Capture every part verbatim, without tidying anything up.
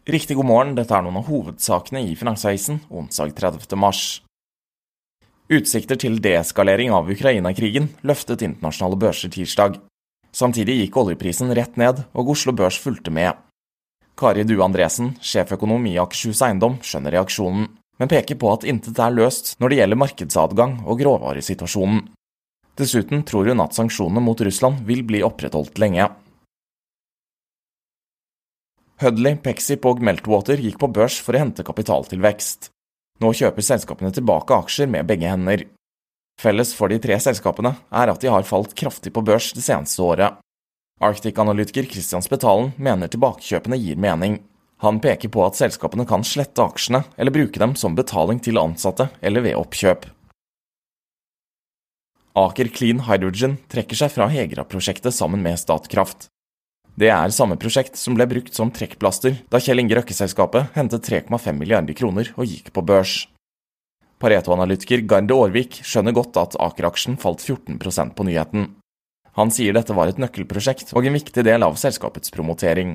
Riktig god morgen, dette er noen av hovedsakene i Finansavisen, onsdag tredivte mars. Utsikter til deeskalering av Ukraina-krigen løftet internasjonale børser tirsdag. Samtidig gikk oljeprisen rett ned, og Oslo Børs fulgte med. Kari Due Andresen, sjeføkonom i Akershus Eiendom, skjønner reaksjonen, men peker på at intet er løst når det gjelder markedsadgang og gråvaresituasjonen. Dessuten tror hun at sanksjonene mot Russland vil bli opprettholdt lenge. Hudley, Pexip og Meltwater gikk på børs for å hente kapital til vekst. Nå kjøper selskapene tilbake aksjer med begge hender. Felles for de tre selskapene er at de har falt kraftig på børs det seneste året. Arctic-analytiker Christian Spetalen mener tilbakekjøpene gir mening. Han peker på at selskapene kan slette aksjene eller bruke dem som betaling til ansatte eller ved oppkjøp. Aker Clean Hydrogen trekker seg fra Hegra-prosjektet sammen med Statkraft. Det er samme prosjekt som ble brukt som trekkplaster da Kjell Inge Røkke-selskapet hentet tre komma fem milliarder kroner og gikk på børs. Pareto-analytiker Garde Aarvik skjønner godt at Aker-aksjen falt fjorten prosent på nyheten. Han sier dette var et nøkkelprosjekt og en viktig del av selskapets promotering.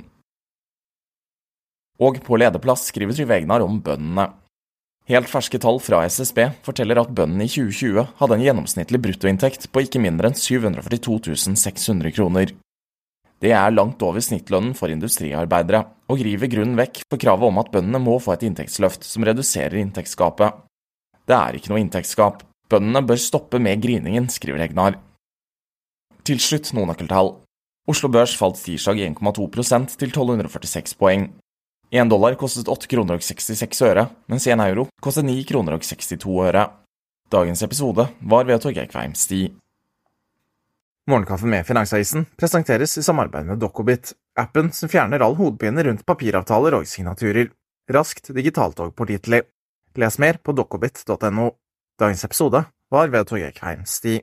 Og på lederplass skriver Trygve Egnar om bøndene. Helt ferske tall fra S S B forteller at bøndene i tjue tjue hadde en gjennomsnittlig bruttoinntekt på ikke mindre enn syv hundre og førtito tusen seks hundre kroner. Det er langt over snittlønnen for industriarbeidere, og river grunnen vekk for kravet om at bøndene må få et inntektsløft som reduserer inntektsgapet. Det er ikke noe inntektsgap. Bøndene bør stoppe med griningen, skriver Egnar. Til slutt noen nøkkeltall. Oslo Børs falt tirsdag en komma to prosent til tolv hundre og førtiseks poeng. En dollar kostet åtte kroner og sekstiseks øre, mens en euro kostet ni kroner og sekstito øre. Dagens episode var ved Torgeir Kveim Sti. Morgenkaffe med Finansavisen presenteres i samarbeid med Dokobit, appen som fjerner all hodepine rundt papiravtaler og signaturer. Raskt, digitalt og pålitelig. Les mer på dokobit punktum no. Dagens episode var ved Torgeir Kveim Sti.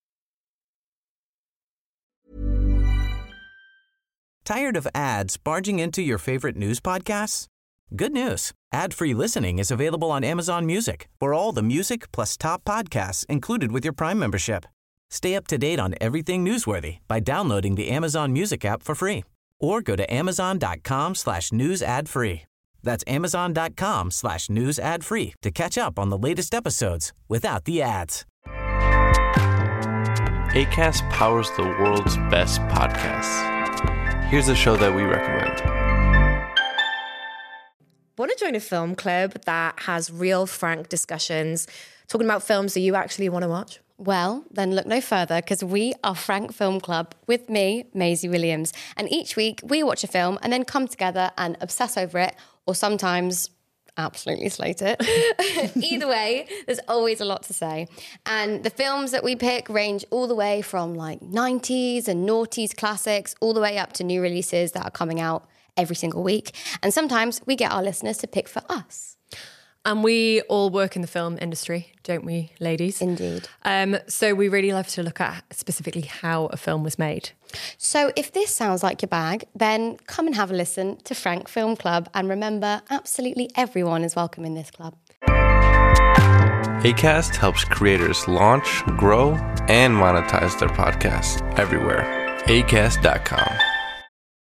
Tired of ads barging into your favorite news podcasts? Good news. Ad-free listening is available on Amazon Music for all the music plus top podcasts included with your Prime membership. Stay up to date on everything newsworthy by downloading the Amazon Music app for free or go to amazon.com slash news ad free. That's amazon.com slash news ad free to catch up on the latest episodes without the ads. Acast powers the world's best podcasts. Here's a show that we recommend. Want to join a film club that has real, frank discussions, talking about films that you actually want to watch? Well, then look no further because we are Frank Film Club with me, Maisie Williams. And each week we watch a film and then come together and obsess over it or sometimes absolutely slate it. Either way, there's always a lot to say. And the films that we pick range all the way from like nineties and noughties classics all the way up to new releases that are coming out every single week. And sometimes we get our listeners to pick for us. And we all work in the film industry, don't we, ladies? Indeed. Um, so we really love to look at specifically how a film was made. So if this sounds like your bag, then come and have a listen to Frank Film Club. And remember, absolutely everyone is welcome in this club. Acast helps creators launch, grow, and monetize their podcasts everywhere. acast dot com.